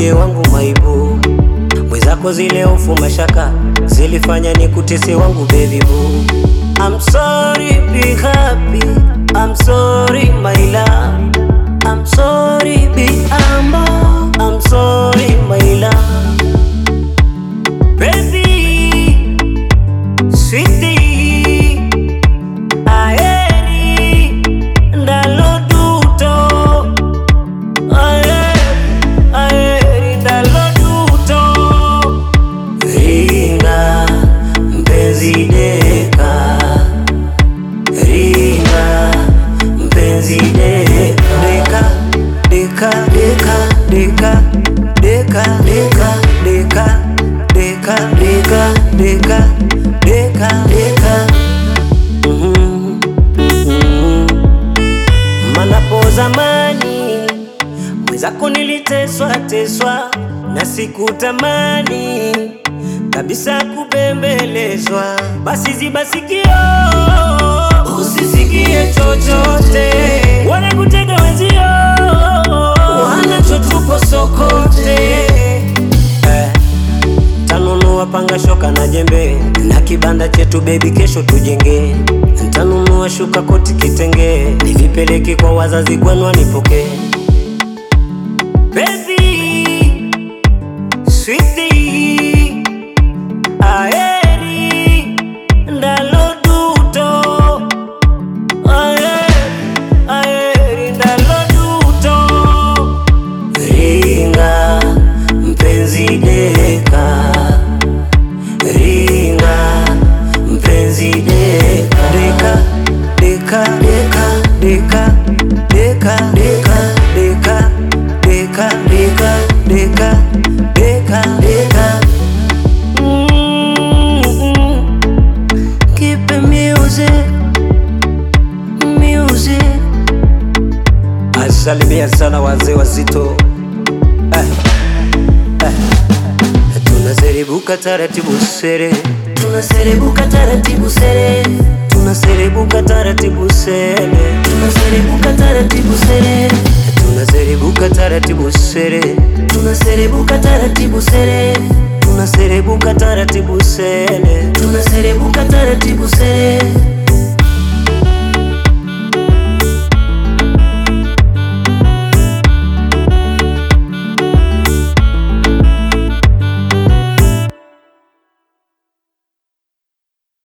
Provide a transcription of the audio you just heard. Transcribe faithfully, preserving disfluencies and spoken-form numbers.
ndiye wangu maibu. Mwezako zile hofu mashaka zilifanya ni kutese wangu baby boo. I'm sorry, be happy. I'm sorry, my love. I'm sorry, be humble. I'm sorry, my love. Baby, sweetie, aheri ndalo duto. Aheri, aheri ndalo duto. Ringa mpenzi deka, ringa mpenzi deka, deka, deka, deka, deka, deka, deka, deka, deka, deka, deka, deka, deka. Mhm, mhm. Manapo zamani mwezako niliteswa teswa na sikutamani kabisa kubembelezwa. Basi ziba sikio usisikie chochote, wala kutega wenzio wanachotupo sokote. eh. Tanunua panga shoka na jembe na kibanda chetu baby kesho tujenge. Ntanunua shuka koti kitenge nivipeleke kwa wazazi kwenu wanipoke. Baby, sweetie, aheri ndalo duto. Aheri, aheri ndalo duto. Ringa mpenzi deka, ringa mpenzi deka, deka, deka, deka, deka, deka, deka, deka, deka, deka, deka, deka, deka. Mm-mm. Keep the music, music. Asalimia sana wazee wazito. eh, eh. Tunaserebuka taratibu sere, tunaserebuka taratibu sere, tunaserebuka taratibu sere, tunaserebuka taratibu sere, tunaserebuka taratibu sere, tunaserebuka taratibu sere, tunaserebuka taratibu sere, tunaserebuka taratibu sere.